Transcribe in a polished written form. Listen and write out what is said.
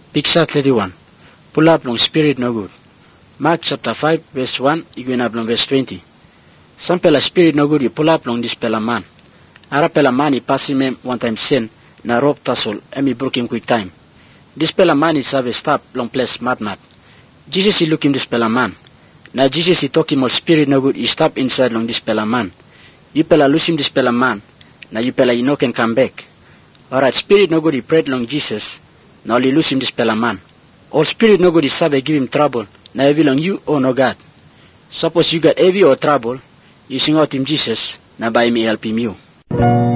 Picture 31. Pull up long spirit no good. Mark chapter 5 verse 1, igwin up long verse 20. Some pela spirit no good, you pull up long this pela man. Ara pela man he pass him one time sin, na rope tussle, and he broke him quick time. This pela man is have a stop long place mad. Jesus he look him this pela man. Now Jesus he talk him all spirit no good, he stop inside long this pela man. You pela lose him this pela man. Now you pela you know can come back. Alright, spirit no good he prayed long Jesus. Now he lose him this pela man. All spirit no good is sabe give him trouble. Now heavy long you or no God. Suppose you got heavy or trouble, you sing out him Jesus. Now by me help him you.